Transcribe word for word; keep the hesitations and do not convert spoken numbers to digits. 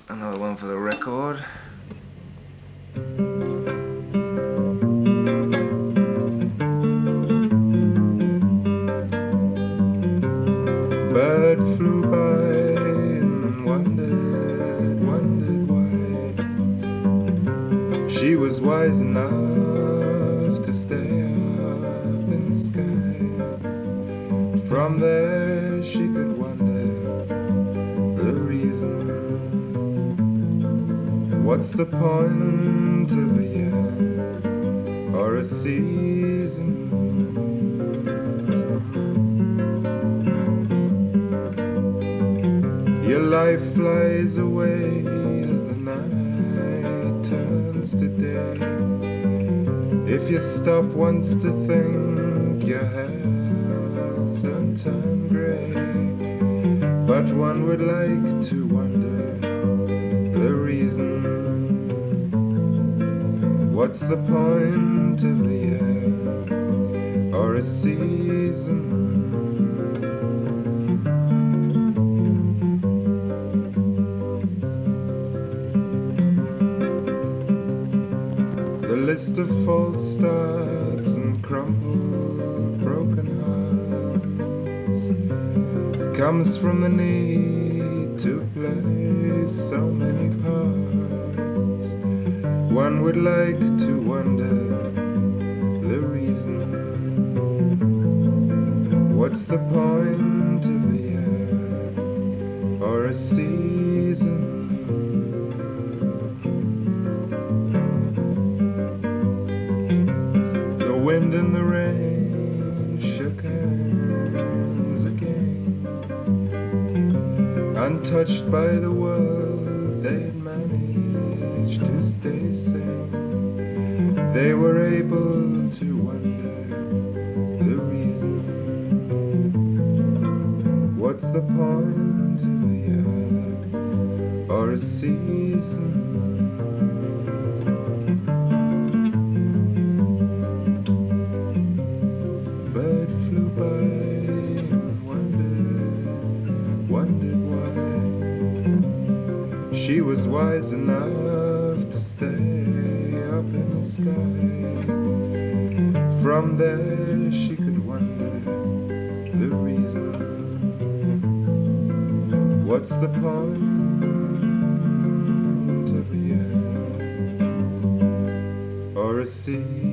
Another one for the record. Bird flew by and wondered, wondered why she was wise enough to stay up in the sky. From there she could wonder the reason. What's the point of a year or a season? Your life flies away as the night turns to day. If you stop once to think, your hair soon turn grey. But one would like to wonder the reason. What's the point of a year or a season? The list of false starts and crumpled broken hearts comes from the need to play so many parts. One would like to wonder the reason. What's the point of a year or a season? The wind and the rain shook hands again, untouched by the world. They'd managed to stay sane. They were able to wonder the reason. What's the point of a year or a season? Bird flew by and wondered, wondered why she was wise enough to stay up in the sky. From there she could wonder the reason. What's the point of a year or a season?